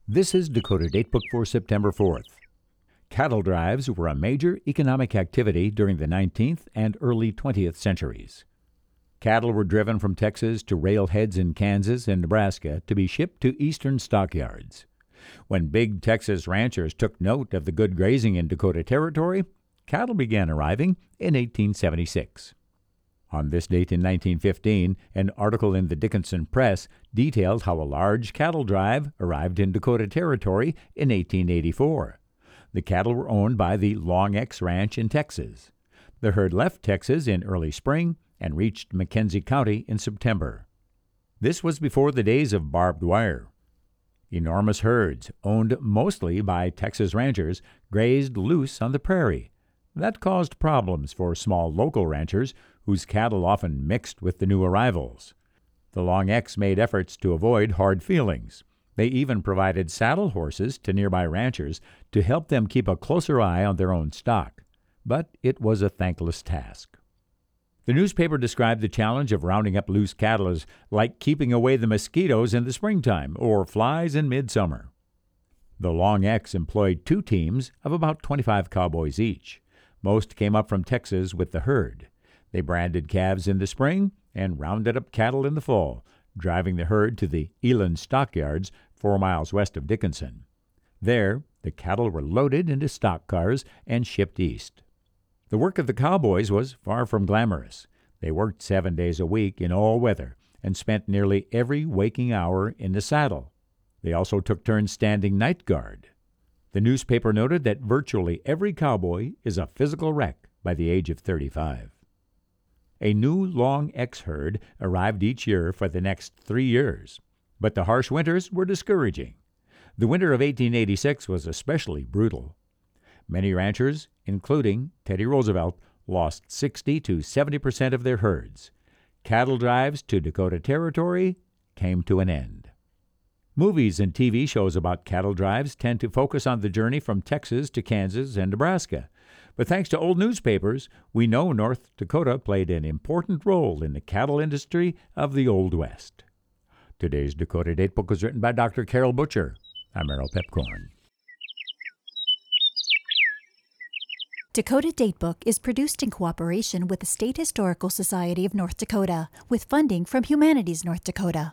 This is Dakota Datebook for September 4th. Cattle drives were a major economic activity during the 19th and early 20th centuries. Cattle were driven from Texas to railheads in Kansas and Nebraska to be shipped to eastern stockyards. When big Texas ranchers took note of the good grazing in Dakota Territory, cattle began arriving in 1876. On this date in 1915, an article in the Dickinson Press detailed how a large cattle drive arrived in Dakota Territory in 1884. The cattle were owned by the Long X Ranch in Texas. The herd left Texas in early spring and reached McKenzie County in September. This was before the days of barbed wire. Enormous herds, owned mostly by Texas ranchers, grazed loose on the prairie. That caused problems for small local ranchers whose cattle often mixed with the new arrivals. The Long X made efforts to avoid hard feelings. They even provided saddle horses to nearby ranchers to help them keep a closer eye on their own stock. But it was a thankless task. The newspaper described the challenge of rounding up loose cattle as like keeping away the mosquitoes in the springtime or flies in midsummer. The Long X employed two teams of about 25 cowboys each. Most came up from Texas with the herd. They branded calves in the spring and rounded up cattle in the fall, driving the herd to the Eland stockyards 4 miles west of Dickinson. There, the cattle were loaded into stock cars and shipped east. The work of the cowboys was far from glamorous. They worked 7 days a week in all weather and spent nearly every waking hour in the saddle. They also took turns standing night guard. The newspaper noted that virtually every cowboy is a physical wreck by the age of 35. A new Long X herd arrived each year for the next 3 years, but the harsh winters were discouraging. The winter of 1886 was especially brutal. Many ranchers, including Teddy Roosevelt, lost 60 to 70% of their herds. Cattle drives to Dakota Territory came to an end. Movies and TV shows about cattle drives tend to focus on the journey from Texas to Kansas and Nebraska. But thanks to old newspapers, we know North Dakota played an important role in the cattle industry of the Old West. Today's Dakota Datebook was written by Dr. Carol Butcher. I'm Errol Pepcorn. Dakota Datebook is produced in cooperation with the State Historical Society of North Dakota, with funding from Humanities North Dakota.